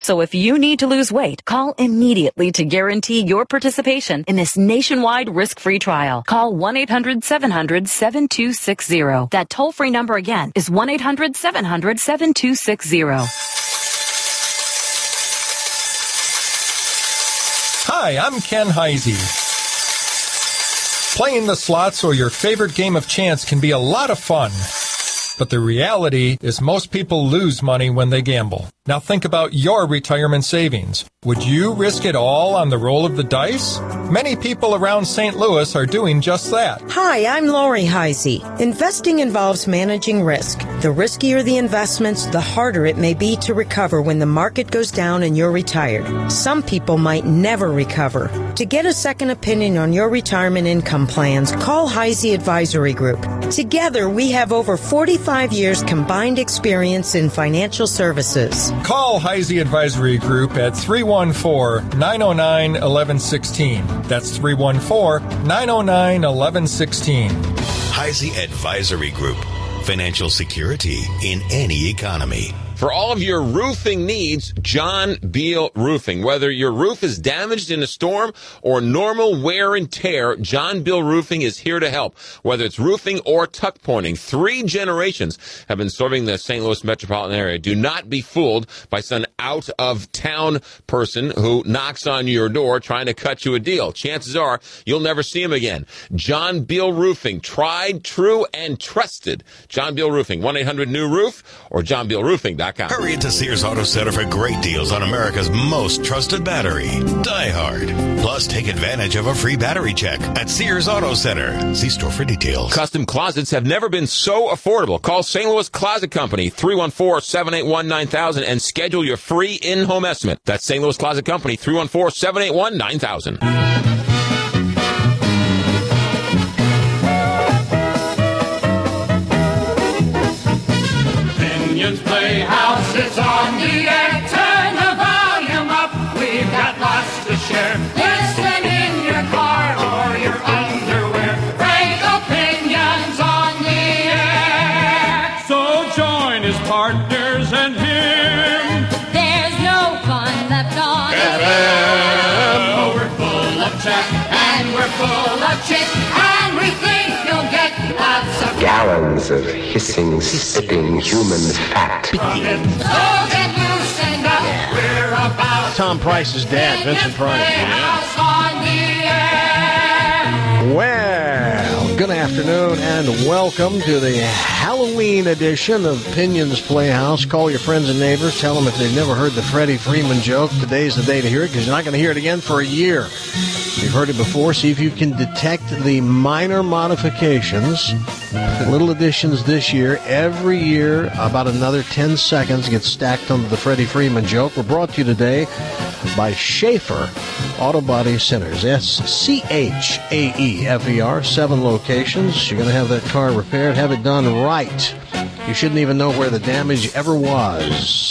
So if you need to lose weight, call immediately to guarantee your participation in this nationwide risk-free trial. Call 1-800-700-7260. That toll-free number again is 1-800-700-7260. Hi, I'm Ken Heisey. Playing the slots or your favorite game of chance can be a lot of fun. But the reality is most people lose money when they gamble. Now think about your retirement savings. Would you risk it all on the roll of the dice? Many people around St. Louis are doing just that. Hi, I'm Lori Heisey. Investing involves managing risk. The riskier the investments, the harder it may be to recover when the market goes down and you're retired. Some people might never recover. To get a second opinion on your retirement income plans, call Heisey Advisory Group. Together, we have over 45 years combined experience in financial services. Call Heisey Advisory Group at 314-909-1116. That's 314-909-1116. Heisey Advisory Group. Financial security in any economy. For all of your roofing needs, John Beal Roofing. Whether your roof is damaged in a storm or normal wear and tear, John Beal Roofing is here to help. Whether it's roofing or tuck pointing, 3 generations have been serving the St. Louis metropolitan area. Do not be fooled by some out-of-town person who knocks on your door trying to cut you a deal. Chances are you'll never see him again. John Beal Roofing, tried, true, and trusted. John Beal Roofing, 1-800-NEW-ROOF or johnbealroofing.com. Hurry into Sears Auto Center for great deals on America's most trusted battery, Die Hard. Plus, take advantage of a free battery check at Sears Auto Center. See store for details. Custom closets have never been so affordable. Call St. Louis Closet Company, 314-781-9000, and schedule your free in-home estimate. That's St. Louis Closet Company, 314-781-9000. Playhouse, it's on the air. Turn the volume up. We've got lots to share. Listen in your car or your underwear. Frank opinions on the air. So join his partners and him. There's no fun left on FM. We're full of chat and we're full of chit, and we think you'll get lots of gallons of hissing, spitting human fat. So get loosened up. We're about Tom Price's dad, Vincent Price. Playhouse on the air. Well, good afternoon and welcome to the Halloween edition of Pinion's Playhouse. Call your friends and neighbors. Tell them if they've never heard the Freddie Freeman joke, today's the day to hear it because you're not going to hear it again for a year. If you've heard it before, see if you can detect the minor modifications, little additions this year. Every year, about another 10 seconds gets stacked onto the Freddie Freeman joke. We're brought to you today by Schaefer Auto Body Centers. SCHAEFER, 7 locations. You're going to have that car repaired, have it done right. You shouldn't even know where the damage ever was.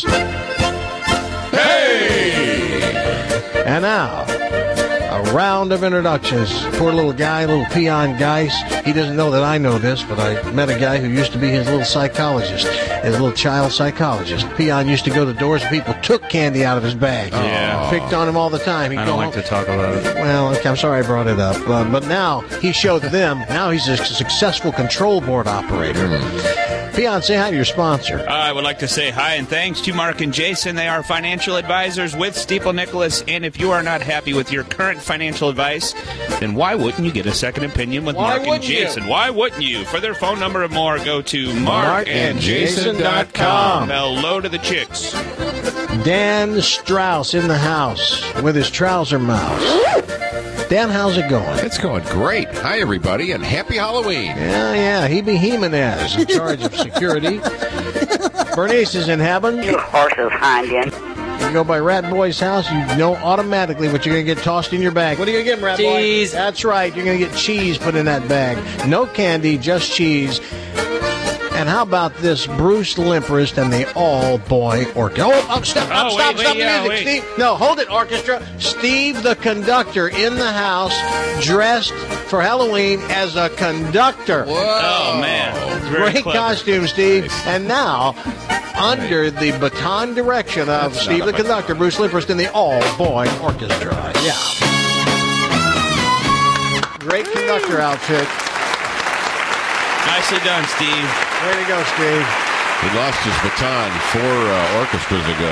Hey! And now, a round of introductions. Poor little guy, little peon Geist. He doesn't know that I know this, but I met a guy who used to be his little psychologist, his little child psychologist. Peon used to go to doors and people took candy out of his bag. Yeah. Picked on him all the time. He'd I don't like to talk about it. Well, okay, I'm sorry I brought it up. But now he showed them. Now he's a successful control board operator. Peon, say hi to your sponsor. I would like to say hi and thanks to Mark and Jason. They are financial advisors with Stifel Nicholas. And if you are not happy with your current financial advice, then why wouldn't you get a second opinion with Mark and Jason? Why wouldn't you? For their phone number and more, go to markandjason.com. Hello to the chicks. Dan Strauss in the house with his trouser mouse. Dan, how's it going? It's going great. Hi, everybody, and happy Halloween. Yeah, he be Jimenez in charge of security. Bernice is in heaven. You horses, Hondian. You go by Rat Boy's house, you know automatically what you're going to get tossed in your bag. What are you going to get, Rat Boy? Cheese. That's right. You're going to get cheese put in that bag. No candy, just cheese. And how about this Bruce Limprist and the all-boy orchestra? Stop the music, Steve. No, hold it, orchestra. Steve, the conductor, in the house, dressed for Halloween as a conductor. Whoa. Oh, man. Great costume, Steve. And now, under the baton direction of Steve, the conductor, Bruce Limprist, and the all-boy orchestra. Yeah. Great conductor outfit. Nicely done, Steve. Way to go, Steve. He lost his baton 4 orchestras ago.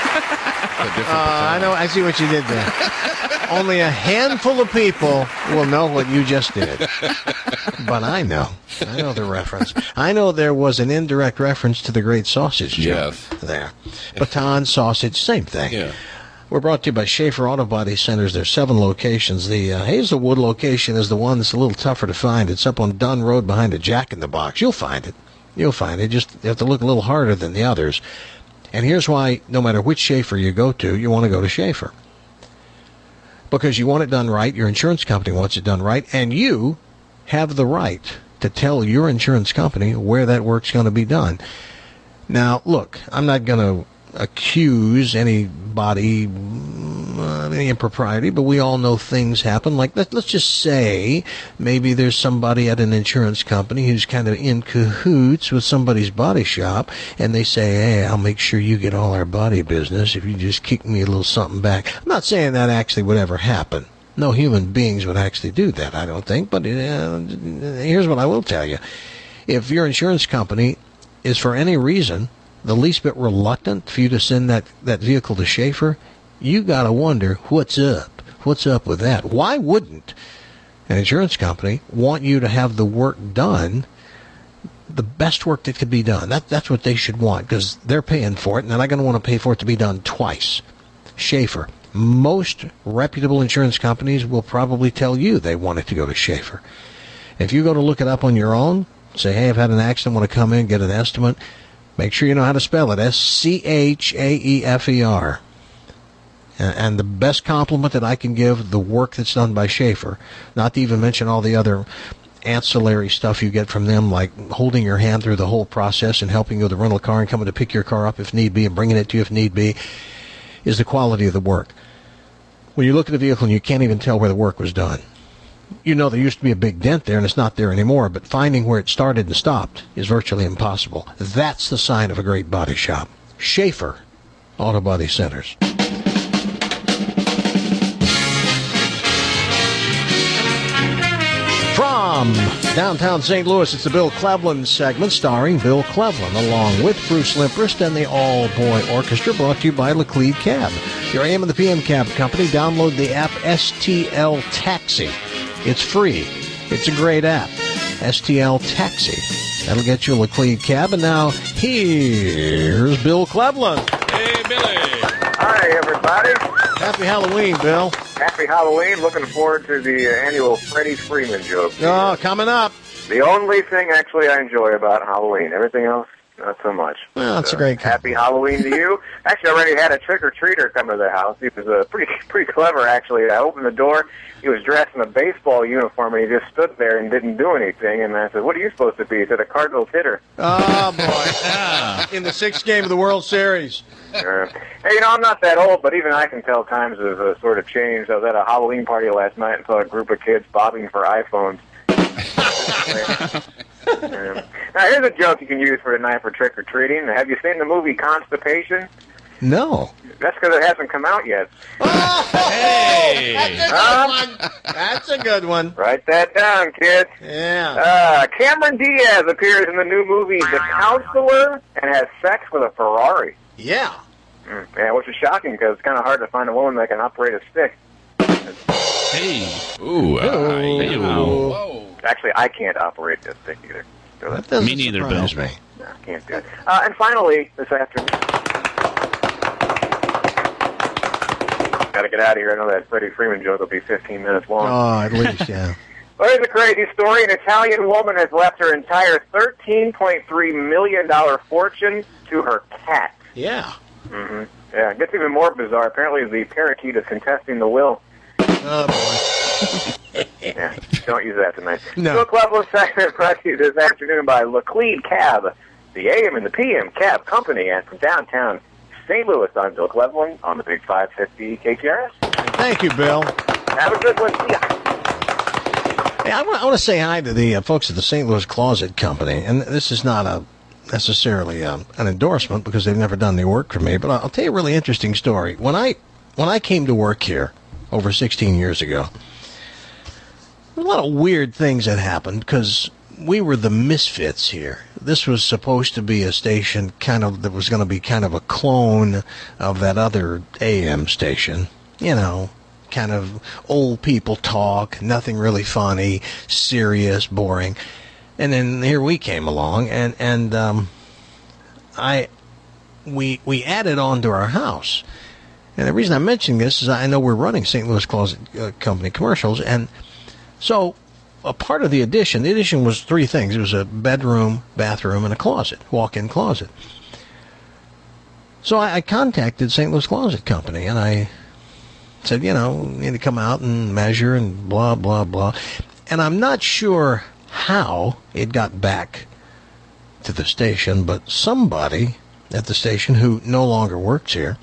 I know. I see what you did there. Only a handful of people will know what you just did. But I know. I know the reference. I know there was an indirect reference to the great sausage joke there. Baton, sausage, same thing. Yeah. We're brought to you by Schaefer Auto Body Centers. There's 7 locations. The Hazelwood location is the one that's a little tougher to find. It's up on Dunn Road behind a Jack in the Box. You'll find it. You'll find it. Just you have to look a little harder than the others. And here's why, no matter which Schaefer you go to, you want to go to Schaefer. Because you want it done right, your insurance company wants it done right, and you have the right to tell your insurance company where that work's going to be done. Now, look, I'm not going to accuse anybody of any impropriety, but we all know things happen. Like, let's just say maybe there's somebody at an insurance company who's kind of in cahoots with somebody's body shop, and they say, hey, I'll make sure you get all our body business if you just kick me a little something back. I'm not saying that actually would ever happen. No human beings would actually do that, I don't think, but here's what I will tell you. If your insurance company is for any reason the least bit reluctant for you to send that vehicle to Schaefer, you got to wonder what's up. What's up with that? Why wouldn't an insurance company want you to have the work done, the best work that could be done? That's what they should want, because they're paying for it, and they're not going to want to pay for it to be done twice. Schaefer. Most reputable insurance companies will probably tell you they want it to go to Schaefer. If you go to look it up on your own, say, hey, I've had an accident, want to come in, get an estimate, make sure you know how to spell it, Schaefer. And the best compliment that I can give the work that's done by Schaefer, not to even mention all the other ancillary stuff you get from them, like holding your hand through the whole process and helping you with the rental car and coming to pick your car up if need be and bringing it to you if need be, is the quality of the work. When you look at a vehicle and you can't even tell where the work was done, you know there used to be a big dent there and it's not there anymore, but finding where it started and stopped is virtually impossible. That's the sign of a great body shop. Schaefer Auto Body Centers. From downtown St. Louis, it's the Bill Cleveland segment starring Bill Cleveland along with Bruce Limprist and the all-boy orchestra, brought to you by Laclede Cab, your AM and the PM cab company. Download the app STL Taxi. It's free. It's a great app. STL Taxi. That'll get you a Laclede Cab. And now, here's Bill Cleveland. Hey, Billy. Hi, everybody. Happy Halloween, Bill. Happy Halloween. Looking forward to the annual Freddie Freeman joke. Oh, coming up. The only thing, actually, I enjoy about Halloween. Everything else, not so much. Well, that's a great Happy Halloween to you. Actually, I already had a trick-or-treater come to the house. He was pretty clever, actually. I opened the door. He was dressed in a baseball uniform, and he just stood there and didn't do anything. And I said, what are you supposed to be? He said, a Cardinals hitter. Oh, boy. In the 6th game of the World Series. Hey, I'm not that old, but even I can tell times have sort of changed. I was at a Halloween party last night and saw a group of kids bobbing for iPhones. Now, here's a joke you can use for tonight for trick-or-treating. Have you seen the movie Constipation? No. That's because it hasn't come out yet. Oh, hey! That's a good one. That's a good one. Write that down, kid. Yeah. Cameron Diaz appears in the new movie The Counselor and has sex with a Ferrari. Yeah. Yeah, which is shocking because it's kind of hard to find a woman that can operate a stick. Hey. Ooh. Hey. Whoa. Actually, I can't operate this stick either. So That doesn't Me neither, Bill. surprise me. No, I can't do it. And finally, this afternoon, got to get out of here. I know that Freddie Freeman joke will be 15 minutes long. Oh, at least, yeah. Well, here's a crazy story. An Italian woman has left her entire $13.3 million fortune to her cat. Yeah. Mm-hmm. Yeah, it gets even more bizarre. Apparently, the parakeet is contesting the will. Oh, boy. Yeah, don't use that tonight. No. Bill Cleveland segment brought to you this afternoon by Laclede Cab, the AM and the PM Cab Company, and from downtown St. Louis. I'm Bill Cleveland on the Big 550 KTRS. Thank you, Bill. Have a good one. See ya. Hey, I want to say hi to the folks at the St. Louis Closet Company, and this is not necessarily an endorsement because they've never done the work for me, but I'll tell you a really interesting story. When I came to work here over 16 years ago, there were a lot of weird things that happened because we were the misfits here. This was supposed to be a station that was going to be kind of a clone of that other AM station, kind of old people talk, nothing really funny, serious, boring. And then here we came along, and we added on to our house. And the reason I'm mentioning this is I know we're running St. Louis Closet Company commercials, and so a part of the addition was three things. It was a bedroom, bathroom, and a closet, walk-in closet. So I contacted St. Louis Closet Company, and I said, we need to come out and measure and blah, blah, blah. And I'm not sure how it got back to the station, but somebody at the station who no longer works here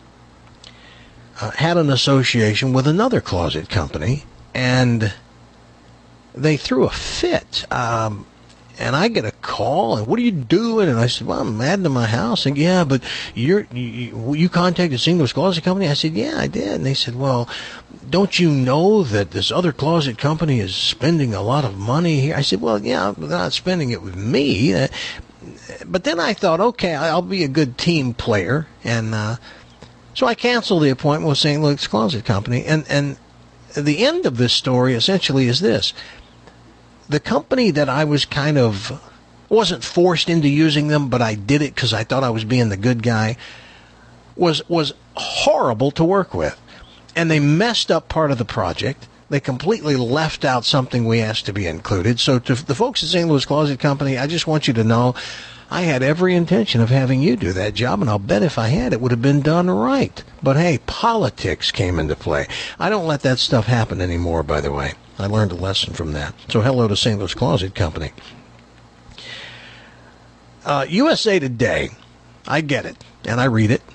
had an association with another closet company, and they threw a fit. And I get a call, and what are you doing? And I said, well, I'm adding to my house. And yeah, but you contacted St. Louis Closet Company? I said, yeah, I did. And they said, well, don't you know that this other closet company is spending a lot of money here? I said, well, yeah, they're not spending it with me. But then I thought, okay, I'll be a good team player. And so I canceled the appointment with St. Louis Closet Company. And the end of this story essentially is this. The company that I was wasn't forced into using them, but I did it because I thought I was being the good guy, was horrible to work with. And they messed up part of the project. They completely left out something we asked to be included. So to the folks at St. Louis Closet Company, I just want you to know I had every intention of having you do that job, and I'll bet if I had, it would have been done right. But hey, politics came into play. I don't let that stuff happen anymore, by the way. I learned a lesson from that. So hello to St. Louis Closet Company. USA Today, I get it, and I read it.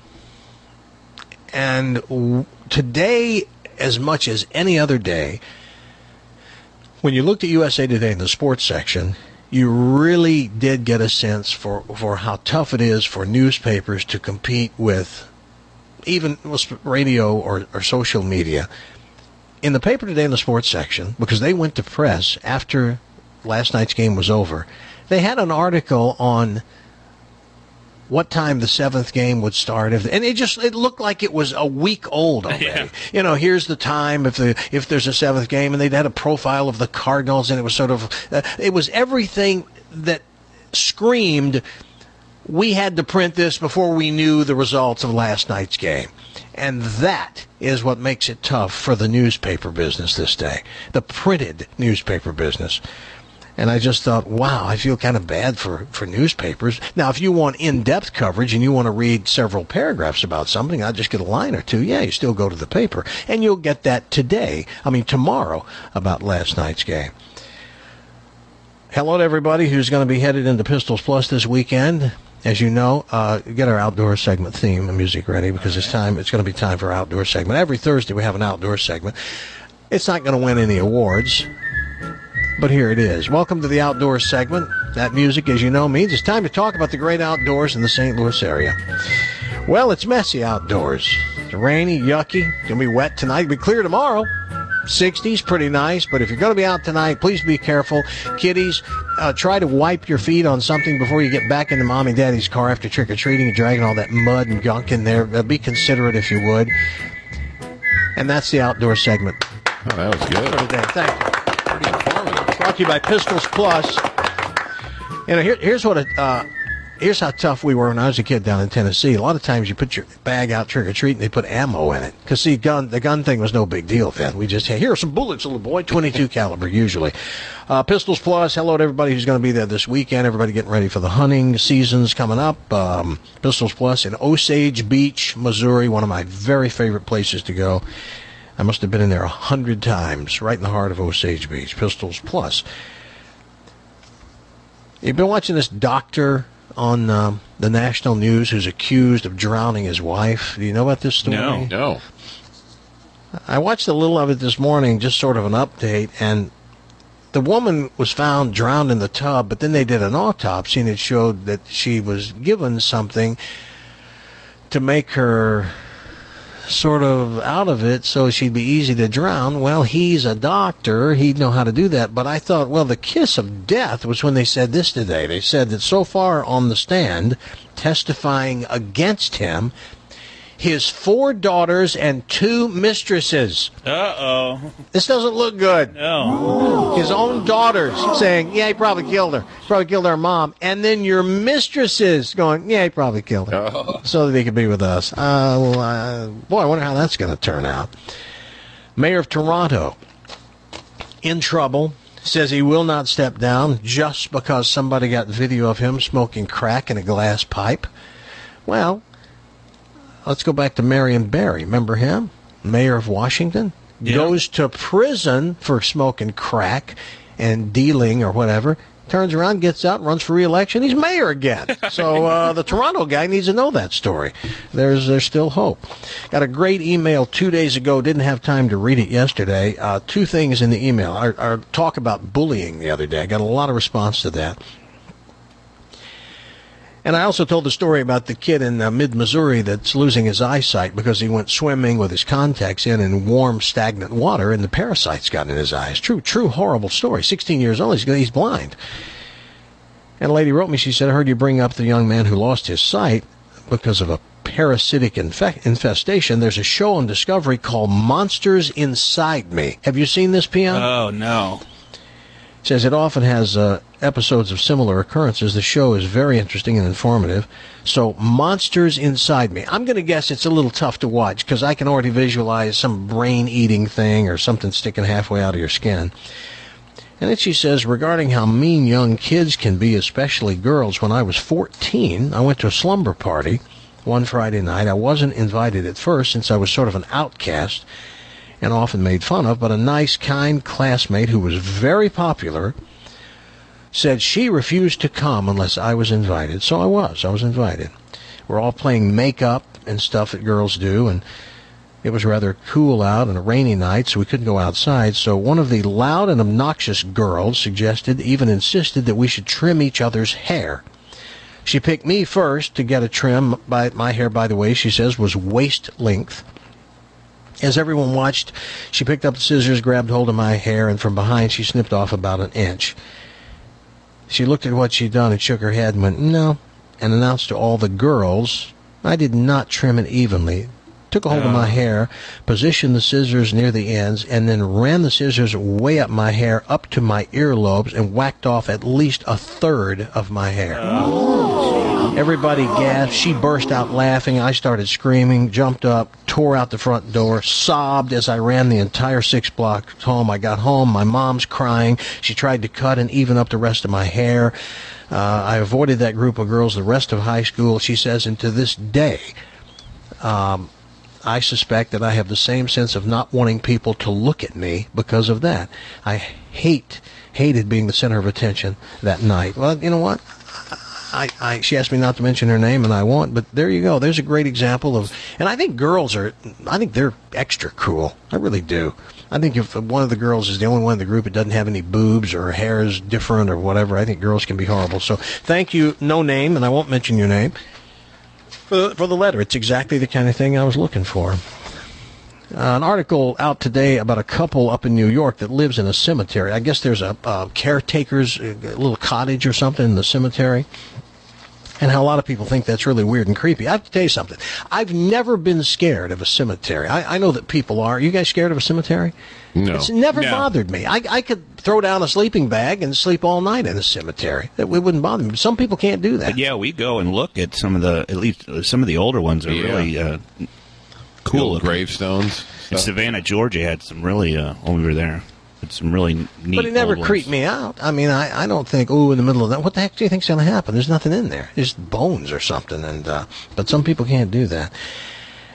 And today, as much as any other day, when you looked at USA Today in the sports section, you really did get a sense for how tough it is for newspapers to compete with even radio or social media. In the paper today in the sports section, because they went to press after last night's game was over, they had an article on what time the seventh game would start, and it looked like it was a week old already. Yeah. Here's the time if there's a seventh game, and they'd had a profile of the Cardinals, and it was sort of it was everything that screamed we had to print this before we knew the results of last night's game. And that is what makes it tough for the newspaper business this day, the printed newspaper business. And I just thought, wow, I feel kind of bad for newspapers. Now, if you want in-depth coverage and you want to read several paragraphs about something, I'll just get a line or two. Yeah, you still go to the paper. And you'll get that tomorrow about last night's game. Hello to everybody who's going to be headed into Pistols Plus this weekend. As you know, get our outdoor segment theme and music ready because it's going to be time for our outdoor segment. Every Thursday we have an outdoor segment. It's not going to win any awards, but here it is. Welcome to the outdoor segment. That music, as you know, means it's time to talk about the great outdoors in the St. Louis area. Well, it's messy outdoors. It's rainy, yucky. It's going to be wet tonight. It'll be clear tomorrow. 60s, pretty nice, but if you're going to be out tonight, please be careful. Kiddies, try to wipe your feet on something before you get back into Mom and Daddy's car after trick-or-treating and dragging all that mud and gunk in there. Be considerate if you would. And that's the outdoor segment. Oh, that was good. For today. Thank you. Pretty informative. Brought to you by Pistols Plus. Here's how tough we were when I was a kid down in Tennessee. A lot of times you put your bag out trick-or-treat and they put ammo in it. Because, see, the gun thing was no big deal then. We just, hey, here are some bullets, little boy, 22 caliber usually. Pistols Plus, hello to everybody who's going to be there this weekend. Everybody getting ready for the hunting season's coming up. Pistols Plus in Osage Beach, Missouri, one of my very favorite places to go. I must have been in there 100 times, right in the heart of Osage Beach. Pistols Plus. You've been watching this doctor on the national news who's accused of drowning his wife. Do you know about this story? No. I watched a little of it this morning, just sort of an update, and the woman was found drowned in the tub, but then they did an autopsy, and it showed that she was given something to make her sort of out of it so she'd be easy to drown. Well, he's a doctor. He'd know how to do that. But I thought, well, the kiss of death was when they said this today. They said that so far on the stand, testifying against him, his 4 daughters and 2 mistresses. Uh-oh. This doesn't look good. No. His own daughters saying, yeah, he probably killed her. He probably killed our mom. And then your mistresses going, yeah, he probably killed her. Oh. So that he could be with us. Boy, I wonder how that's going to turn out. Mayor of Toronto, in trouble, says he will not step down just because somebody got video of him smoking crack in a glass pipe. Well, let's go back to Marion Barry. Remember him? Mayor of Washington? Yeah. Goes to prison for smoking crack and dealing or whatever. Turns around, gets out, runs for re-election. He's mayor again. So the Toronto guy needs to know that story. There's still hope. Got a great email 2 days ago. Didn't have time to read it yesterday. 2 things in the email. Our talk about bullying the other day. I got a lot of response to that. And I also told the story about the kid in mid-Missouri that's losing his eyesight because he went swimming with his contacts in warm, stagnant water, and the parasites got in his eyes. True, horrible story. 16 years old, he's blind. And a lady wrote me, she said, I heard you bring up the young man who lost his sight because of a parasitic infestation. There's a show on Discovery called Monsters Inside Me. Have you seen this, Pion? Oh, no. Says it often has episodes of similar occurrences. The show is very interesting and informative. So, Monsters Inside Me. I'm going to guess it's a little tough to watch because I can already visualize some brain-eating thing or something sticking halfway out of your skin. And then she says, regarding how mean young kids can be, especially girls, when I was 14, I went to a slumber party one Friday night. I wasn't invited at first since I was sort of an outcast and often made fun of, but a nice, kind classmate who was very popular said she refused to come unless I was invited. So I was invited. We're all playing makeup and stuff that girls do, and it was rather cool out and a rainy night, so we couldn't go outside. So one of the loud and obnoxious girls suggested, even insisted, that we should trim each other's hair. She picked me first to get a trim. My hair, by the way, she says, was waist length. As everyone watched, she picked up the scissors, grabbed hold of my hair, and from behind she snipped off about an inch. She looked at what she'd done and shook her head and went, no, and announced to all the girls, I did not trim it evenly. Took a hold of my hair, positioned the scissors near the ends, and then ran the scissors way up my hair, up to my earlobes, and whacked off at least a third of my hair. Everybody gasped. She burst out laughing. I started screaming, jumped up, tore out the front door, sobbed as I ran the entire 6 blocks home. I got home. My mom's crying. She tried to cut and even up the rest of my hair. I avoided that group of girls the rest of high school, she says, and to this day, I suspect that I have the same sense of not wanting people to look at me because of that. I hated being the center of attention that night. Well, you know what? She asked me not to mention her name, and I won't, but there you go. There's a great example of, and I think I think they're extra cool. I really do. I think if one of the girls is the only one in the group that doesn't have any boobs or her hair is different or whatever, I think girls can be horrible. So thank you, no name, and I won't mention your name, for the letter. It's exactly the kind of thing I was looking for. An article out today about a couple up in New York that lives in a cemetery. I guess there's a caretaker's a little cottage or something in the cemetery. And how a lot of people think that's really weird and creepy. I have to tell you something. I've never been scared of a cemetery. I know that people are. You guys scared of a cemetery? No. It's never bothered me. I could throw down a sleeping bag and sleep all night in a cemetery. It wouldn't bother me. Some people can't do that. But yeah, we go and look at at least some of the older ones are really cool. Gravestones. In Savannah, Georgia had some really, when we were there, had some really neat. But it never creeped me out. I mean, I don't think, in the middle of that, what the heck do you think's going to happen? There's nothing in there. There's bones or something. But some people can't do that.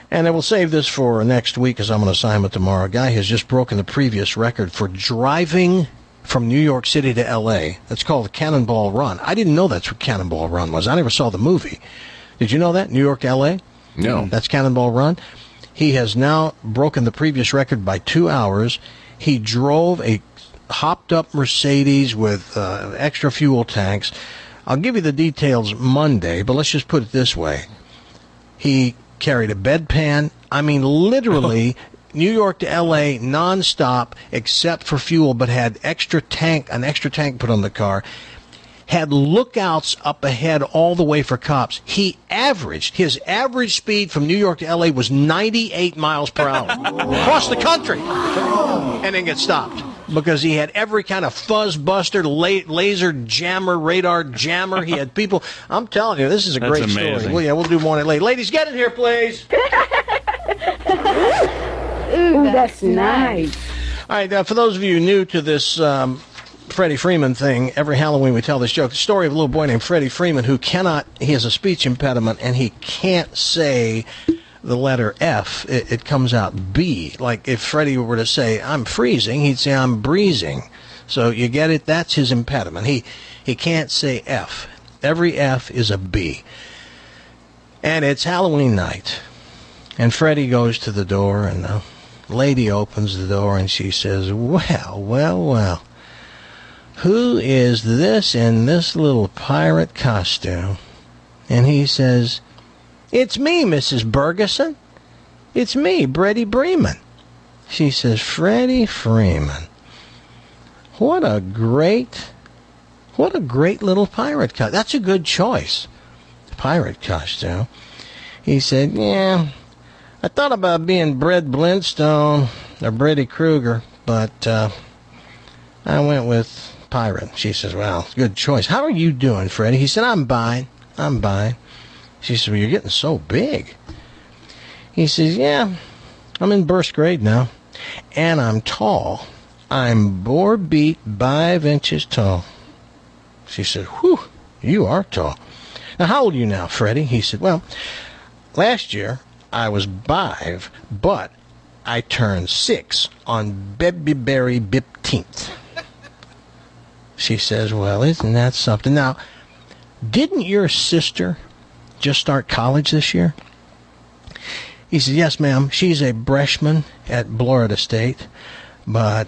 And I will save this for next week because I'm on assignment tomorrow. A guy has just broken the previous record for driving from New York City to L.A. That's called Cannonball Run. I didn't know that's what Cannonball Run was. I never saw the movie. Did you know that? New York to L.A.? No. That's Cannonball Run. He has now broken the previous record by 2 hours. He drove a hopped-up Mercedes with extra fuel tanks. I'll give you the details Monday, but let's just put it this way. He carried a bedpan. I mean, literally, New York to L.A. nonstop, except for fuel, but had an extra tank put on the car. Had lookouts up ahead all the way for cops. His average speed from New York to L.A. was 98 miles per hour. Across the country. And then get stopped. Because he had every kind of fuzz buster, laser jammer, radar jammer. He had people. I'm telling you, this is a great story. Well, yeah, we'll do more on it later. Ladies, get in here, please. Ooh, that's nice. All right, for those of you new to this Freddie Freeman thing, every Halloween we tell this joke. The story of a little boy named Freddie Freeman he has a speech impediment, and he can't say the letter F. It comes out B. Like if Freddie were to say, I'm freezing, he'd say, I'm breezing. So you get it? That's his impediment. He can't say F. Every F is a B. And it's Halloween night. And Freddie goes to the door, and the lady opens the door, and she says, well, who is this in this little pirate costume? And he says, it's me, Mrs. Bergeson. It's me, Freddie Freeman. She says, Freddie Freeman. What a great little pirate costume. That's a good choice. Pirate costume. He said, yeah, I thought about being Brett Blindstone or Freddy Krueger, but I went with pirate. She says, well, good choice. How are you doing, Freddie? He said, I'm fine. She says, well, you're getting so big. He says, yeah, I'm in first grade now, and I'm tall. I'm 4 feet 5 inches tall. She said, whew, you are tall. Now, how old are you now, Freddie? He said, well, last year I was 5, but I turned 6 on February 15th. She says, well, isn't that something? Now, didn't your sister just start college this year? He says, yes, ma'am. She's a freshman at Florida State, but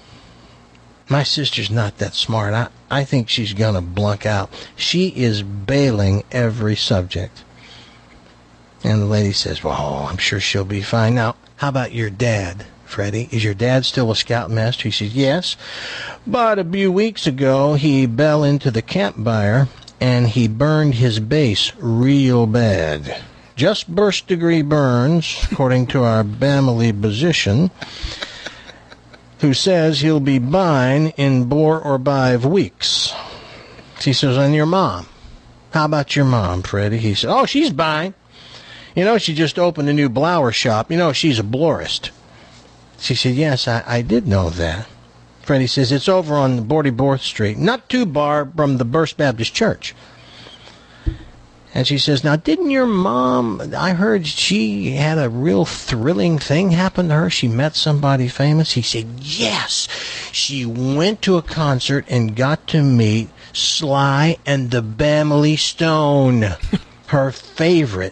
my sister's not that smart. I think she's going to flunk out. She is bailing every subject. And the lady says, well, I'm sure she'll be fine. Now, how about your dad, Freddie? Is your dad still a scoutmaster? He says, yes. But a few weeks ago, he fell into the campfire, and he burned his base real bad. Just first-degree burns, according to our family physician, who says he'll be fine in 4 or 5 weeks. She says, and your mom? How about your mom, Freddie? He said, oh, she's fine. You know, she just opened a new blower shop. You know, she's a florist. She said, yes, I did know that. Freddie says, it's over on 44th Street, not too far from the First Baptist Church. And she says, now, didn't your mom, I heard she had a real thrilling thing happen to her. She met somebody famous. He said, yes. She went to a concert and got to meet Sly and the Family Stone. Her favorite.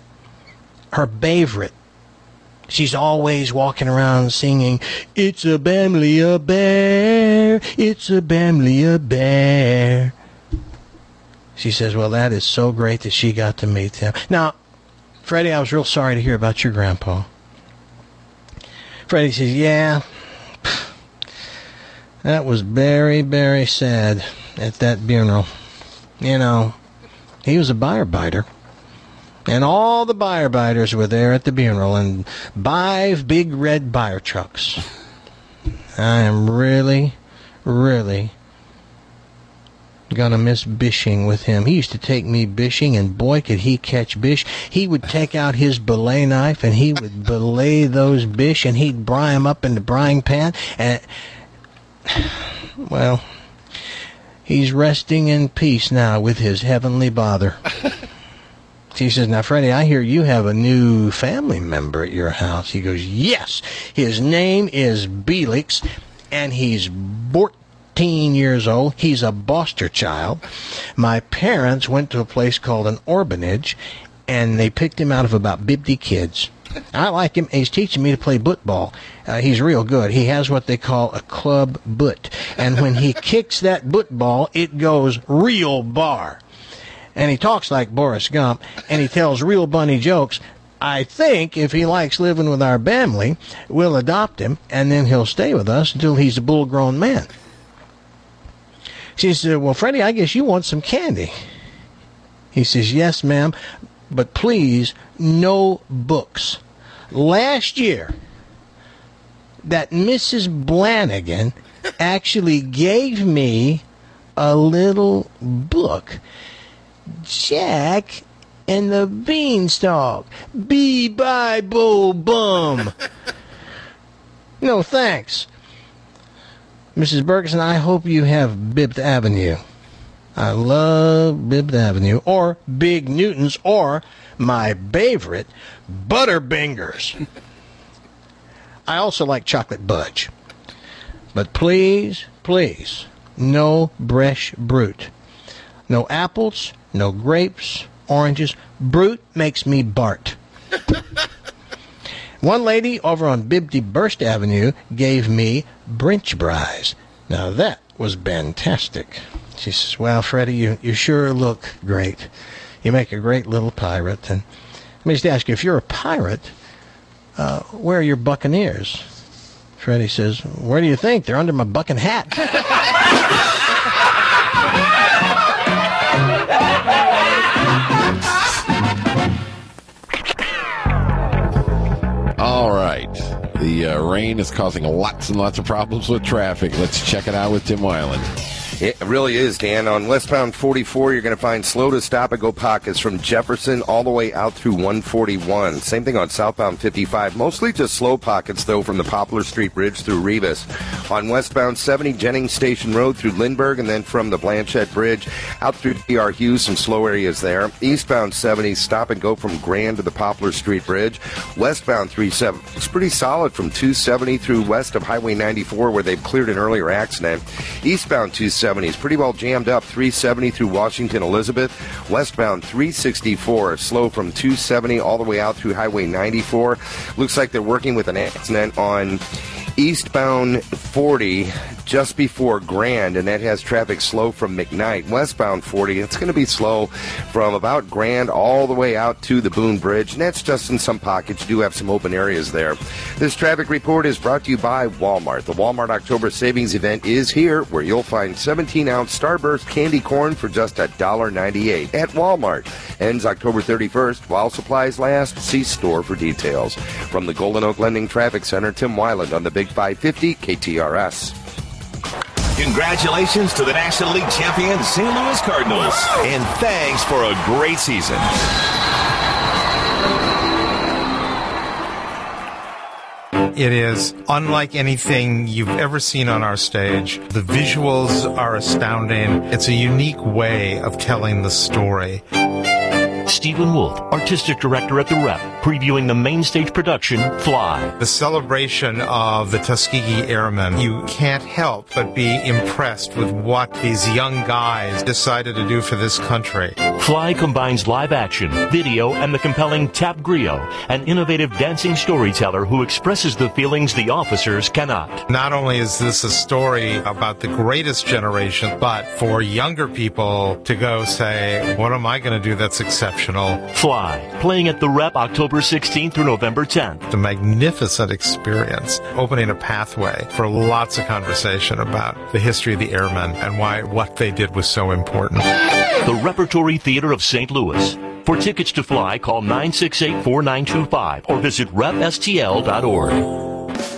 She's always walking around singing, it's a family affair, it's a family affair. She says, well, that is so great that she got to meet them. Now, Freddie, I was real sorry to hear about your grandpa. Freddie says, yeah, that was very, very sad at that funeral. You know, he was a firefighter. And all the firefighters were there at the funeral, and 5 big red fire trucks. I am really, really gonna miss fishing with him. He used to take me fishing, and boy, could he catch fish. He would take out his fillet knife, and he would fillet those fish, and he'd fry them up in the frying pan. And, well, he's resting in peace now with his heavenly Father. She says, now, Freddie, I hear you have a new family member at your house. He goes, yes. His name is Belix, and he's 14 years old. He's a Boster child. My parents went to a place called an orphanage, and they picked him out of about 50 kids. I like him. He's teaching me to play football. He's real good. He has what they call a club boot. And when he kicks that football, it goes real bar. And he talks like Boris Gump, and he tells real funny jokes. I think if he likes living with our family, we'll adopt him, and then he'll stay with us until he's a full-grown man. She said, well, Freddie, I guess you want some candy. He says, yes, ma'am, but please, no books. Last year, that Mrs. Blanigan actually gave me a little book. Jack and the Beanstalk. Bee-bye-bo-bum. No, thanks. Mrs. Bergeson, I hope you have Bibbs Avenue. I love Bibbs Avenue, or Big Newtons, or my favorite, Butterbingers. I also like Chocolate Budge. But please, please, no Bresh Brute. No apples, no grapes, oranges. Brute makes me Bart. One lady over on Bibty Burst Avenue gave me Brinch Bries. Now that was fantastic. She says, well, Freddie, you sure look great. You make a great little pirate. And let me just ask you, if you're a pirate, where are your buccaneers? Freddie says, where do you think? They're under my bucking hat. All right. The rain is causing lots and lots of problems with traffic. Let's check it out with Tim Weiland. It really is, Dan. On westbound 44, you're going to find slow-to-stop-and-go pockets from Jefferson all the way out through 141. Same thing on southbound 55. Mostly just slow pockets, though, from the Poplar Street Bridge through Rivas. On westbound 70, Jennings Station Road through Lindbergh, and then from the Blanchette Bridge out through D.R. Hughes, some slow areas there. Eastbound 70, stop-and-go from Grand to the Poplar Street Bridge. Westbound 37, it's pretty solid from 270 through west of Highway 94, where they've cleared an earlier accident. Eastbound 270 is pretty well jammed up. 370 through Washington Elizabeth. Westbound 364 slow from 270 all the way out through Highway 94. Looks like they're working with an accident on eastbound 40 just before Grand, and that has traffic slow from McKnight. Westbound 40, it's going to be slow from about Grand all the way out to the Boone Bridge, and that's just in some pockets. You do have some open areas there. This traffic report is brought to you by Walmart. The Walmart October Savings Event is here, where you'll find 17-ounce Starburst candy corn for just $1.98 at Walmart. Ends October 31st. While supplies last, see store for details. From the Golden Oak Lending Traffic Center, Tim Weiland on the Big 550 KTRS. Congratulations to the National League champion St. Louis Cardinals, and thanks for a great season. It is unlike anything you've ever seen on our stage. The visuals are astounding. It's a unique way of telling the story. Stephen Wolf, Artistic Director at the Rep, previewing the main stage production, Fly. The celebration of the Tuskegee Airmen, you can't help but be impressed with what these young guys decided to do for this country. Fly combines live action, video, and the compelling Tap Griot, an innovative dancing storyteller who expresses the feelings the officers cannot. Not only is this a story about the greatest generation, but for younger people to go say, what am I going to do that's exceptional? Fly, playing at the Rep October 16th through November 10th. A magnificent experience, opening a pathway for lots of conversation about the history of the airmen and why what they did was so important. The Repertory Theater of St. Louis. For tickets to Fly, call 968-4925 or visit repstl.org.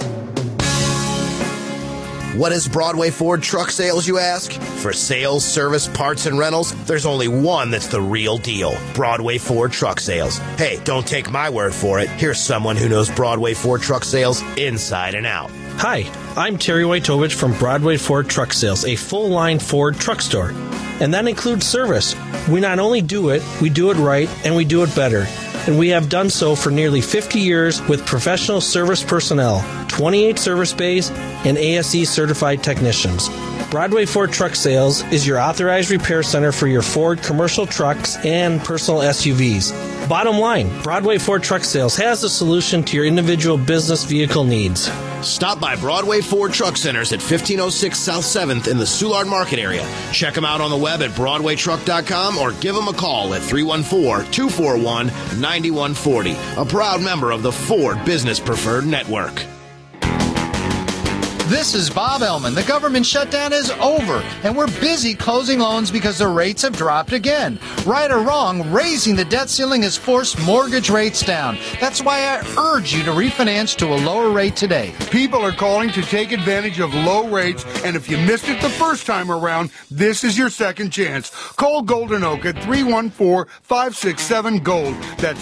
What is Broadway Ford Truck Sales, you ask? For sales, service, parts, and rentals, there's only one that's the real deal. Broadway Ford Truck Sales. Hey, don't take my word for it. Here's someone who knows Broadway Ford Truck Sales inside and out. Hi, I'm Terry Wojtowicz from Broadway Ford Truck Sales, a full-line Ford truck store. and that includes service. We not only do it, we do it right, and we do it better. And we have done so for nearly 50 years with professional service personnel, 28 service bays, and ASE certified technicians. Broadway Ford Truck Sales is your authorized repair center for your Ford commercial trucks and personal SUVs. Bottom line, Broadway Ford Truck Sales has the solution to your individual business vehicle needs. Stop by Broadway Ford Truck Centers at 1506 South 7th in the Soulard Market area. Check them out on the web at BroadwayTruck.com or give them a call at 314-241-9140. A proud member of the Ford Business Preferred Network. This is Bob Ellman. The government shutdown is over, and we're busy closing loans because the rates have dropped again. Right or wrong, raising the debt ceiling has forced mortgage rates down. That's why I urge you to refinance to a lower rate today. People are calling to take advantage of low rates, and if you missed it the first time around, this is your second chance. Call Golden Oak at 314-567-GOLD. That's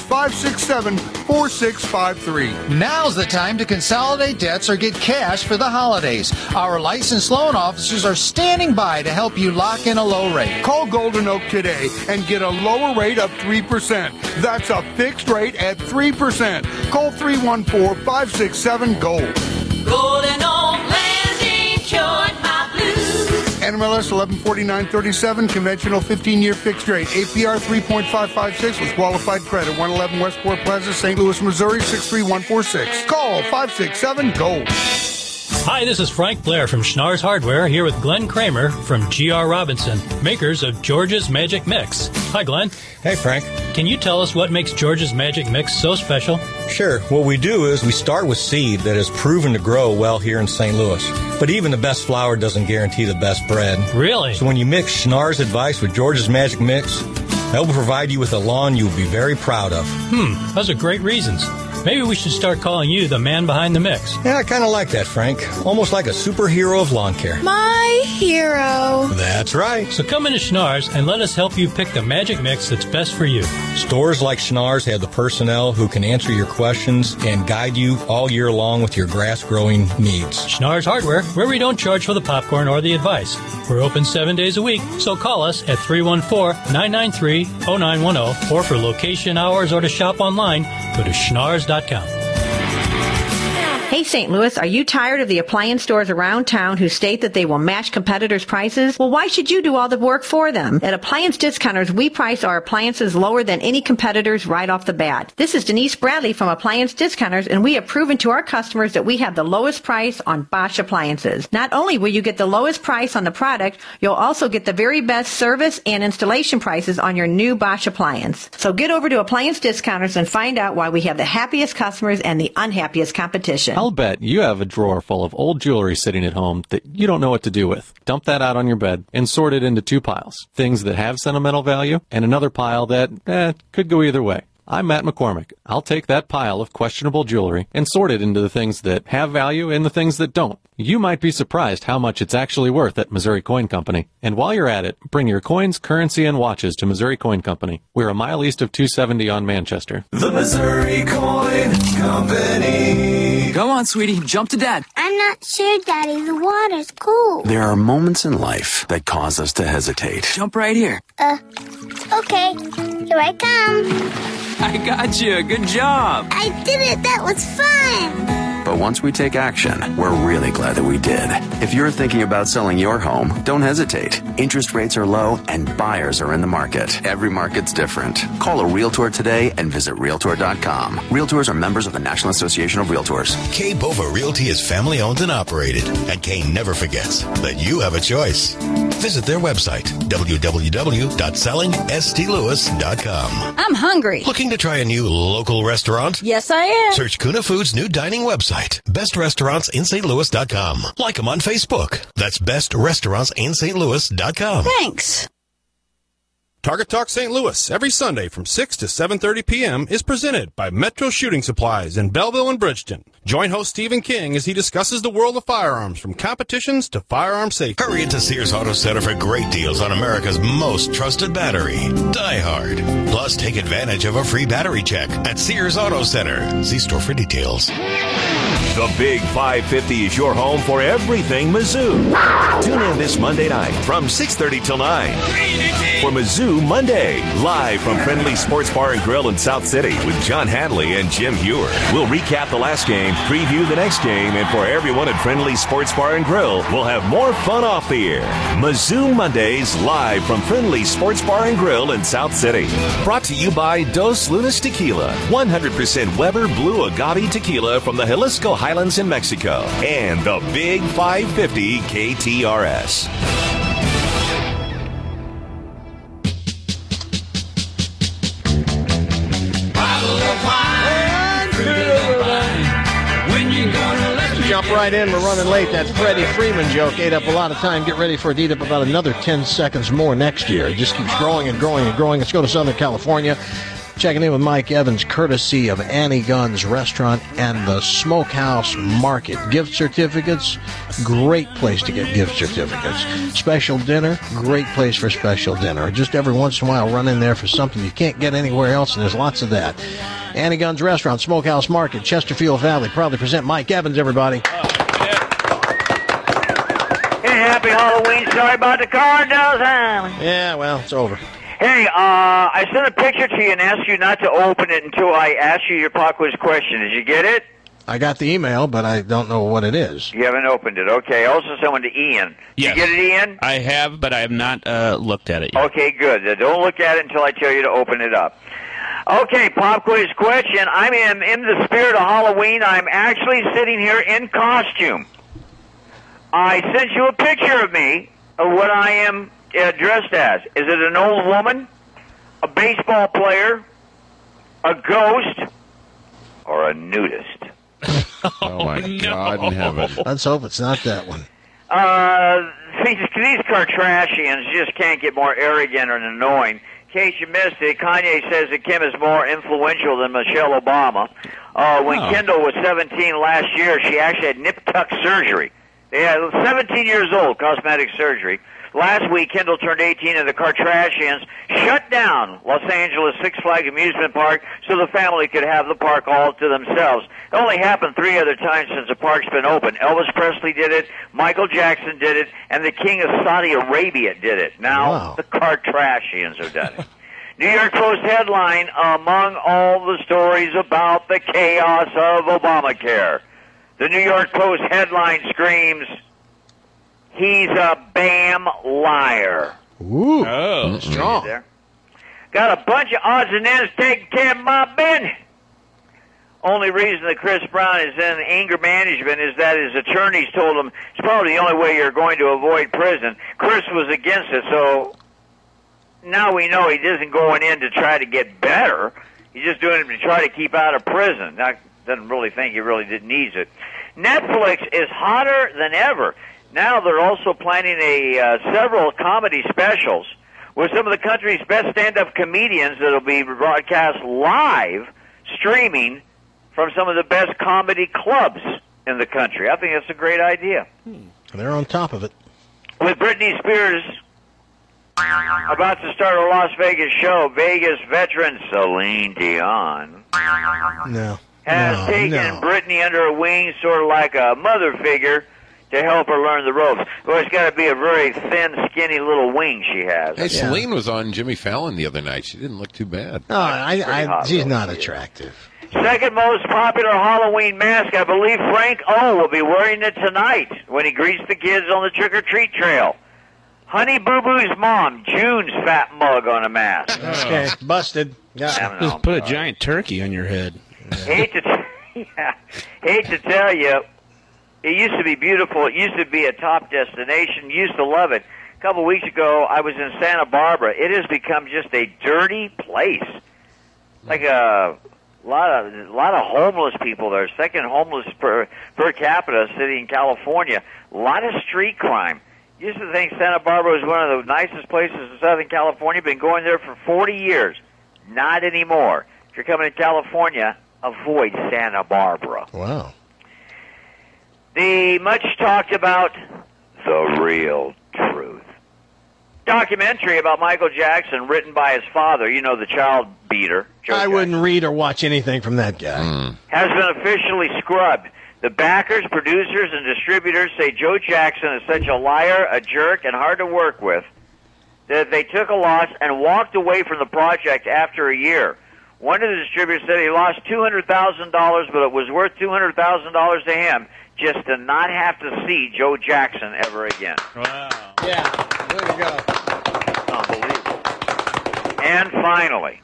567-4653. Now's the time to consolidate debts or get cash for the holidays. Our licensed loan officers are standing by to help you lock in a low rate. Call Golden Oak today and get a lower rate of 3%. That's a fixed rate at 3%. Call 314-567-GOLD. Golden Oak Lands insured my blues. NMLS 114937, conventional 15-year fixed rate, APR 3.556 with qualified credit, 111 Westport Plaza, St. Louis, Missouri, 63146. Call 567-GOLD. Hi, this is Frank Blair from Schnarr's Hardware, here with Glenn Kramer from G.R. Robinson, makers of George's Magic Mix. Hi, Glenn. Hey, Frank. Can you tell us what makes George's Magic Mix so special? Sure. What we do is we start with seed that has proven to grow well here in St. Louis. But even the best flour doesn't guarantee the best bread. Really? So when you mix Schnarr's advice with George's Magic Mix, that will provide you with a lawn you'll be very proud of. Those are great reasons. Maybe we should start calling you the man behind the mix. Yeah, I kind of like that, Frank. Almost like a superhero of lawn care. My hero. That's right. So come into Schnarr's and let us help you pick the magic mix that's best for you. Stores like Schnarr's have the personnel who can answer your questions and guide you all year long with your grass-growing needs. Schnarr's Hardware, where we don't charge for the popcorn or the advice. We're open 7 days a week, so call us at 314-993-0910, or for location hours or to shop online, go to schnarrs.com. Hey, St. Louis, are you tired of the appliance stores around town who state that they will match competitors' prices? Well, why should you do all the work for them? At Appliance Discounters, we price our appliances lower than any competitors right off the bat. This is Denise Bradley from Appliance Discounters, and we have proven to our customers that we have the lowest price on Bosch appliances. Not only will you get the lowest price on the product, you'll also get the very best service and installation prices on your new Bosch appliance. So get over to Appliance Discounters and find out why we have the happiest customers and the unhappiest competition. I'll bet you have a drawer full of old jewelry sitting at home that you don't know what to do with. Dump that out on your bed and sort it into two piles. Things that have sentimental value and another pile that could go either way. I'm Matt McCormick. I'll take that pile of questionable jewelry and sort it into the things that have value and the things that don't. You might be surprised how much it's actually worth at Missouri Coin Company. And while you're at it, bring your coins, currency, and watches to Missouri Coin Company. We're a mile east of 270 on Manchester. The Missouri Coin Company. Go on, sweetie. Jump to Dad. I'm not sure, Daddy. The water's cool. There are moments in life that cause us to hesitate. Jump right here. Okay. Here I come. I got you. Good job. I did it. That was fun. But once we take action, we're really glad that we did. If you're thinking about selling your home, don't hesitate. Interest rates are low and buyers are in the market. Every market's different. Call a Realtor today and visit Realtor.com. Realtors are members of the National Association of Realtors. K Bova Realty is family owned and operated, and K never forgets that you have a choice. Visit their website, www.sellingstlouis.com. I'm hungry. Looking to try a new local restaurant? Yes, I am. Search Kuna Foods' new dining website, bestrestaurantsinstllouis.com. Like them on Facebook. That's bestrestaurantsinstlouis.com. Thanks. Target Talk St. Louis every Sunday from 6 to 7:30 p.m. is presented by Metro Shooting Supplies in Belleville and Bridgeton. Join host Stephen King as he discusses the world of firearms, from competitions to firearm safety. Hurry into Sears Auto Center for great deals on America's most trusted battery, Die Hard. Plus, take advantage of a free battery check at Sears Auto Center. See store for details. The Big 550 is your home for everything Mizzou. Tune in this Monday night from 6:30 till 9 for Mizzou Monday, live from Friendly Sports Bar and Grill in South City with John Hadley and Jim Hewer. We'll recap the last game, preview the next game, and for everyone at Friendly Sports Bar and Grill, we'll have more fun off the air. Mizzou Mondays, live from Friendly Sports Bar and Grill in South City. Brought to you by Dos Lunas Tequila, 100% Weber Blue Agave Tequila from the Jalisco Highlands in Mexico, and the Big 550 KTRS. Jump right in. We're running late. That Freddie Freeman joke ate up a lot of time. Get ready for it to eat up about another 10 seconds more next year. It just keeps growing and growing and growing. Let's go to Southern California. Checking in with Mike Evans, courtesy of Annie Gunn's Restaurant and the Smokehouse Market. Gift certificates, great place to get gift certificates. Special dinner, great place for special dinner. Just every once in a while, run in there for something you can't get anywhere else, and there's lots of that. Annie Gunn's Restaurant, Smokehouse Market, Chesterfield Valley. Proudly present Mike Evans, everybody. Hey, happy Halloween. Sorry about the Cardinals. Yeah, well, it's over. Hey, I sent a picture to you and asked you not to open it until I asked you your pop quiz question. Did you get it? I got the email, but I don't know what it is. You haven't opened it. Okay. I also sent one to Ian. Yes. Did you get it, Ian? I have, but I have not looked at it yet. Okay, good. Don't look at it until I tell you to open it up. Okay, pop quiz question. I'm in the spirit of Halloween. I'm actually sitting here in costume. I sent you a picture of me, of what I am dressed as. Is it an old woman, a baseball player, a ghost, or a nudist? Oh, my God in heaven. Let's hope it's not that one. These Kardashians just can't get more arrogant and annoying. In case you missed it, Kanye says that Kim is more influential than Michelle Obama. When Kendall was 17 last year, she actually had nip-tuck surgery. Yeah, 17 years old, cosmetic surgery. Last week, Kendall turned 18 and the Kardashians shut down Los Angeles Six Flags Amusement Park so the family could have the park all to themselves. It only happened 3 other times since the park's been open. Elvis Presley did it, Michael Jackson did it, and the King of Saudi Arabia did it. Now the Kardashians have done it. New York Post headline, among all the stories about the chaos of Obamacare. The New York Post headline screams, he's a bam liar. Ooh, strong. Got a bunch of odds and ends taking care of my business. Only reason that Chris Brown is in anger management is that his attorneys told him it's probably the only way you're going to avoid prison. Chris was against it, so now we know he isn't going in to try to get better. He's just doing it to try to keep out of prison. Now, doesn't really think he really needs it. Netflix is hotter than ever. Now they're also planning several comedy specials with some of the country's best stand-up comedians that will be broadcast live, streaming from some of the best comedy clubs in the country. I think that's a great idea. They're on top of it. With Britney Spears about to start a Las Vegas show, Vegas veteran Celine Dion has taken Britney under her wing, sort of like a mother figure, to help her learn the ropes. Well, it's got to be a very thin, skinny little wing she has. Hey, Celine was on Jimmy Fallon the other night. She didn't look too bad. No, she's not attractive. Second most popular Halloween mask, I believe Frank O will be wearing it tonight when he greets the kids on the trick-or-treat trail. Honey Boo Boo's mom, June's fat mug on a mask. Okay, busted. Yeah. Just put a giant turkey on your head. Hate to tell you, it used to be beautiful. It used to be a top destination. Used to love it. A couple of weeks ago, I was in Santa Barbara. It has become just a dirty place. Like a lot of homeless people there. Second homeless per capita city in California. A lot of street crime. Used to think Santa Barbara was one of the nicest places in Southern California. Been going there for 40 years. Not anymore. If you're coming to California, avoid Santa Barbara. Wow. The much talked about The Real Truth documentary about Michael Jackson, written by his father, the child beater. I wouldn't read or watch anything from that guy. Has been officially scrubbed. The backers, producers, and distributors say Joe Jackson is such a liar, a jerk, and hard to work with that they took a loss and walked away from the project after a year. One of the distributors said he lost $200,000, but it was worth $200,000 to him just to not have to see Joe Jackson ever again. Wow. Yeah, way to go. Unbelievable. And finally,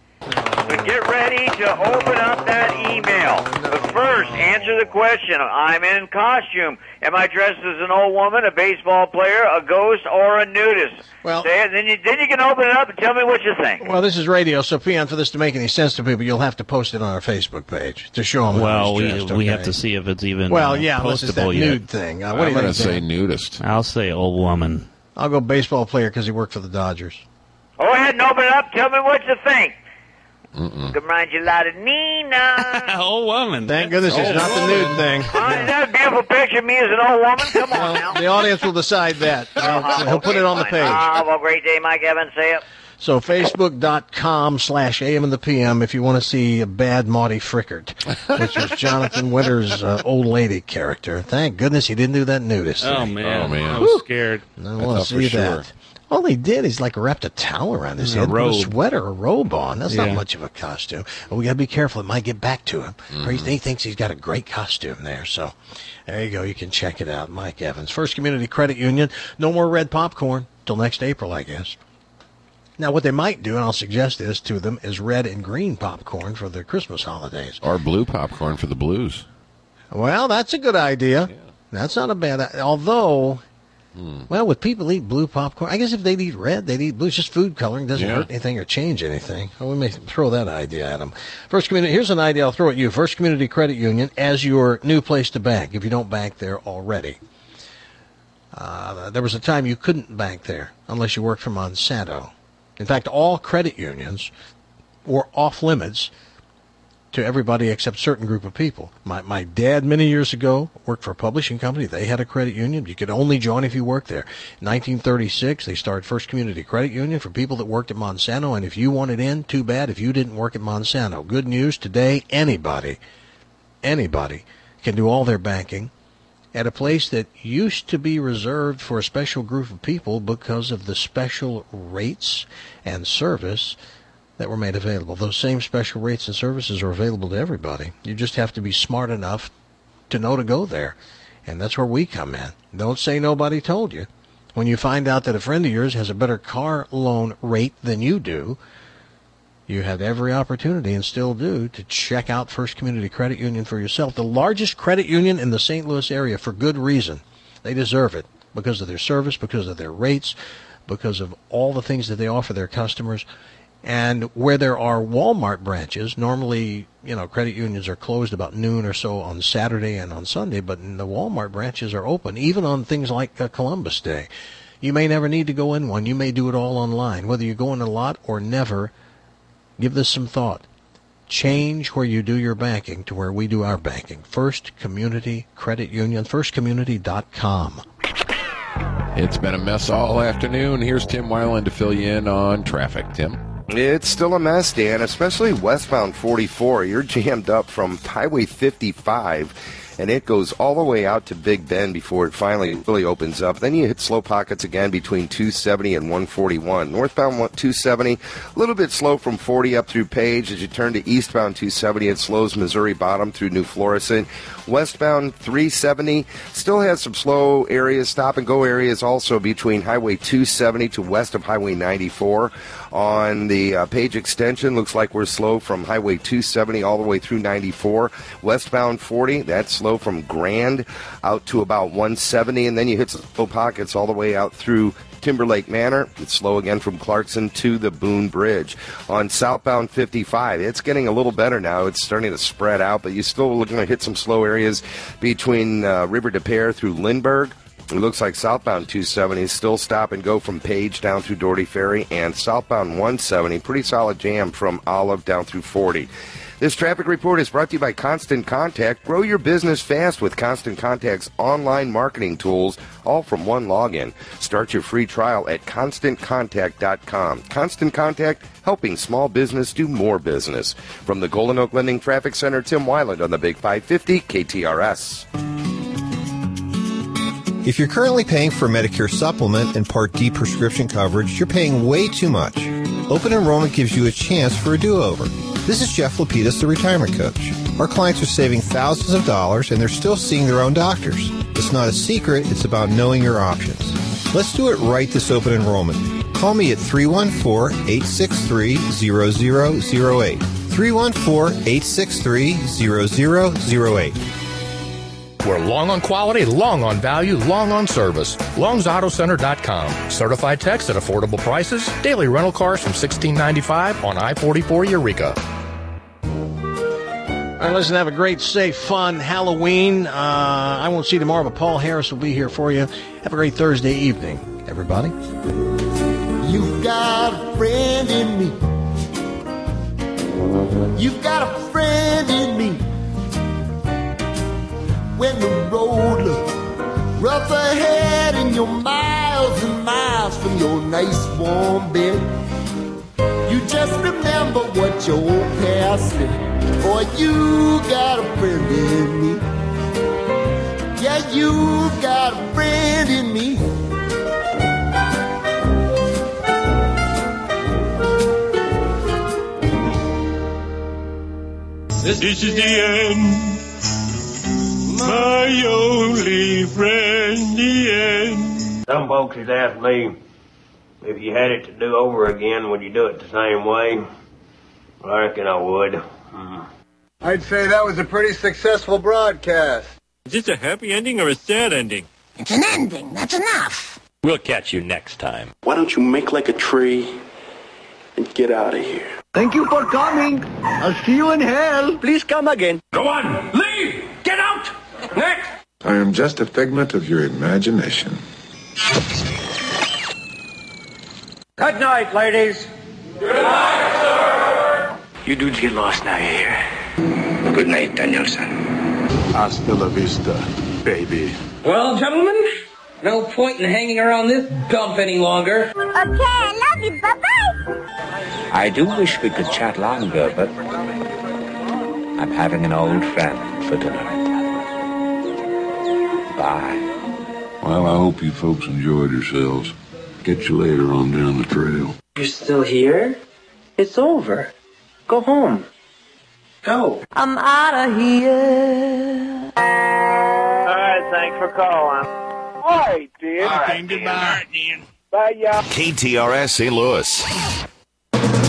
but get ready to open up that email. But first, answer the question. I'm in costume. Am I dressed as an old woman, a baseball player, a ghost, or a nudist? Well, say it, then you can open it up and tell me what you think. Well, this is radio, so Peon, for this to make any sense to people, you'll have to post it on our Facebook page to show them. Well, dressed, we have to see if it's even unless it's that postable yet. nude thing. I'm going to say nudist. I'll say old woman. I'll go baseball player because he worked for the Dodgers. Go ahead and open it up. Tell me what you think. Could remind you a lot of Nina. Old woman. Thank goodness it's not the nude thing. Is that a beautiful picture of me as an old woman? Come on now. The audience will decide that. He'll put it on the page. Have a great day, Mike Evans. Say it. So Facebook.com/AM and the PM if you want to see a bad Maudie Frickert, which was Jonathan Winter's old lady character. Thank goodness he didn't do that nudist thing. Oh, man. I was scared. I want to see that. All he did is like wrapped a towel around his head, put a sweater, a robe on. That's not much of a costume. But we got to be careful. It might get back to him. Or he thinks he's got a great costume there. So there you go. You can check it out. Mike Evans. First Community Credit Union. No more red popcorn till next April, I guess. Now, what they might do, and I'll suggest this to them, is red and green popcorn for the Christmas holidays. Or blue popcorn for the Blues. Well, that's a good idea. Yeah. That's not a bad idea. Although... Well, would people eat blue popcorn? I guess if they'd eat red, they'd eat blue. It's just food coloring. Doesn't hurt anything or change anything. Well, we may throw that idea at them. Here's an idea I'll throw at you. First Community Credit Union as your new place to bank if you don't bank there already. There was a time you couldn't bank there unless you worked for Monsanto. In fact, all credit unions were off limits to everybody except a certain group of people. My dad, many years ago, worked for a publishing company. They had a credit union. You could only join if you worked there. In 1936, they started First Community Credit Union for people that worked at Monsanto, and if you wanted in, too bad if you didn't work at Monsanto. Good news, today, anybody can do all their banking at a place that used to be reserved for a special group of people because of the special rates and service that were made available. Those same special rates and services are available to everybody. You just have to be smart enough to know to go there. And that's where we come in. Don't say nobody told you. When you find out that a friend of yours has a better car loan rate than you do, you have every opportunity, and still do, to check out First Community Credit Union for yourself. The largest credit union in the St. Louis area, for good reason. They deserve it because of their service, because of their rates, because of all the things that they offer their customers. And where there are Walmart branches, normally, credit unions are closed about noon or so on Saturday and on Sunday, but the Walmart branches are open, even on things like Columbus Day. You may never need to go in one. You may do it all online. Whether you go in a lot or never, give this some thought. Change where you do your banking to where we do our banking. First Community Credit Union, firstcommunity.com. It's been a mess all afternoon. Here's Tim Weiland to fill you in on traffic. Tim? It's still a mess, Dan, especially westbound 44. You're jammed up from Highway 55, and it goes all the way out to Big Bend before it finally really opens up. Then you hit slow pockets again between 270 and 141. Northbound 270, a little bit slow from 40 up through Page. As you turn to eastbound 270, it slows Missouri Bottom through New Florissant. Westbound 370 still has some slow areas, stop-and-go areas also between Highway 270 to west of Highway 94. On the Page extension, looks like we're slow from Highway 270 all the way through 94. Westbound 40, that's slow from Grand out to about 170, and then you hit slow pockets all the way out through Timberlake Manor. It's slow again from Clarkson to the Boone Bridge. On southbound 55, it's getting a little better now. It's starting to spread out, but you're still looking to hit some slow areas between River de Pere through Lindbergh. It looks like southbound 270 is still stop and go from Page down through Doherty Ferry, and southbound 170, pretty solid jam from Olive down through 40. This traffic report is brought to you by Constant Contact. Grow your business fast with Constant Contact's online marketing tools, all from one login. Start your free trial at ConstantContact.com. Constant Contact, helping small business do more business. From the Golden Oak Lending Traffic Center, Tim Weiland on the Big 550 KTRS. If you're currently paying for Medicare Supplement and Part D prescription coverage, you're paying way too much. Open enrollment gives you a chance for a do-over. This is Jeff Lapidus, the retirement coach. Our clients are saving thousands of dollars and they're still seeing their own doctors. It's not a secret, it's about knowing your options. Let's do it right this open enrollment. Call me at 314-863-0008. 314-863-0008. We're long on quality, long on value, long on service. LongsAutoCenter.com. Certified techs at affordable prices. Daily rental cars from $16.95 on I-44 Eureka. All right, listen, have a great, safe, fun Halloween. I won't see you tomorrow, but Paul Harris will be here for you. Have a great Thursday evening, everybody. You've got a friend in me. You've got a friend in me. When the road looks rough ahead and you're miles and miles from your nice warm bed, you just remember what your old past said. Boy, you got a friend in me. Yeah, you got a friend in me. This is the end. My only friend, the end. Some folks has asked me if you had it to do over again, would you do it the same way? Well, I reckon I would. I'd say that was a pretty successful broadcast. Is this a happy ending or a sad ending? It's an ending. That's enough. We'll catch you next time. Why don't you make like a tree and get out of here? Thank you for coming. I'll see you in hell. Please come again. Go on, leave! Get out! Next! I am just a figment of your imagination. Good night, ladies. Good night, sir. You dudes get lost now, you hear? Good night, Danielson. Hasta la vista, baby. Well, gentlemen, no point in hanging around this dump any longer. Okay, I love you. Bye-bye. I do wish we could chat longer, but I'm having an old friend for dinner. Bye. Well, I hope you folks enjoyed yourselves. Catch you later on down the trail. You're still here? It's over. Go home. Go. I'm out of here. All right, thanks for calling. All right, dude. All right, goodbye. Bye, y'all. KTRS St. Louis.